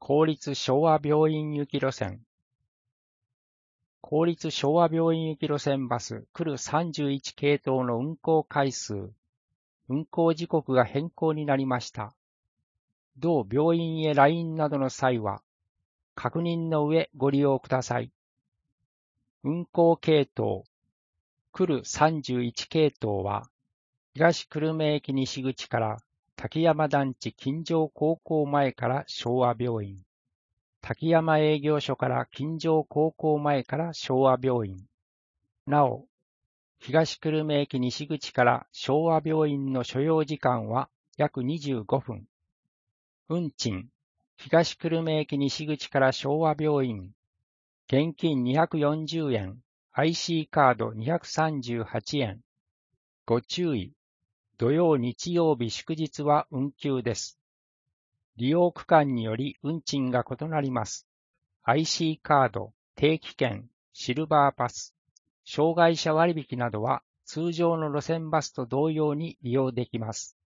公立昭和病院行き路線。公立昭和病院行き路線バス来る31系統の運行回数、運行時刻が変更になりました。同病院へ来院などの際は、確認の上ご利用ください。運行系統、来る31系統は、東久留米駅西口から滝山団地金城高校前から昭和病院、滝山営業所から金城高校前から昭和病院、なお、東久留米駅西口から昭和病院の所要時間は約25分。運賃、東久留米駅西口から昭和病院、現金240円、IC カード238円。ご注意、土曜日曜日祝日は運休です。利用区間により運賃が異なります。IC カード、定期券、シルバーパス、障害者割引などは通常の路線バスと同様に利用できます。